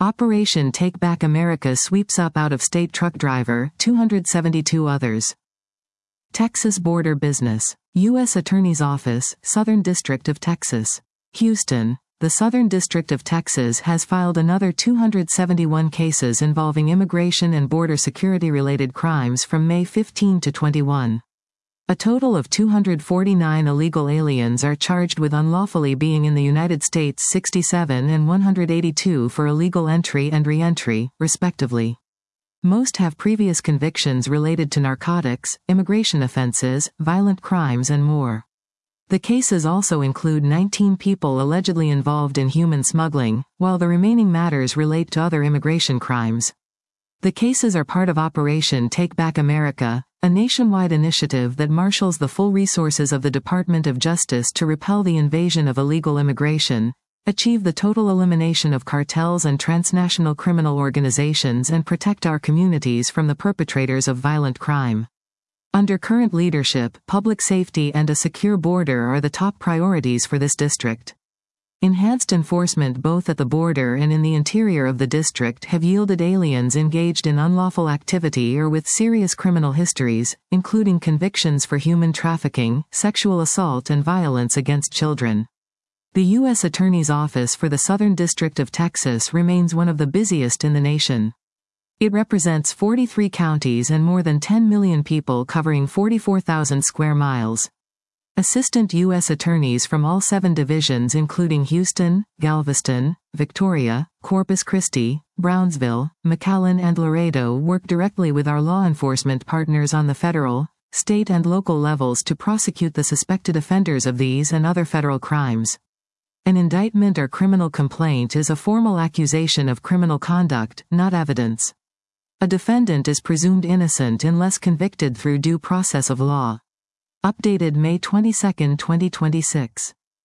Operation Take Back America sweeps up out-of-state truck driver, 272 others. Texas border business. U.S. Attorney's Office, Southern District of Texas. Houston. The Southern District of Texas has filed another 271 cases involving immigration and border security-related crimes from May 15 to 21. A total of 249 illegal aliens are charged with unlawfully being in the United States, 67 and 182 for illegal entry and re-entry, respectively. Most have previous convictions related to narcotics, immigration offenses, violent crimes and more. The cases also include 19 people allegedly involved in human smuggling, while the remaining matters relate to other immigration crimes. The cases are part of Operation Take Back America, a nationwide initiative that marshals the full resources of the Department of Justice to repel the invasion of illegal immigration, achieve the total elimination of cartels and transnational criminal organizations, and protect our communities from the perpetrators of violent crime. Under current leadership, public safety and a secure border are the top priorities for this district. Enhanced enforcement both at the border and in the interior of the district have yielded aliens engaged in unlawful activity or with serious criminal histories, including convictions for human trafficking, sexual assault and violence against children. The U.S. Attorney's Office for the Southern District of Texas remains one of the busiest in the nation. It represents 43 counties and more than 10 million people covering 44,000 square miles. Assistant U.S. attorneys from all 7 divisions including Houston, Galveston, Victoria, Corpus Christi, Brownsville, McAllen and Laredo work directly with our law enforcement partners on the federal, state and local levels to prosecute the suspected offenders of these and other federal crimes. An indictment or criminal complaint is a formal accusation of criminal conduct, not evidence. A defendant is presumed innocent unless convicted through due process of law. Updated May 22, 2026.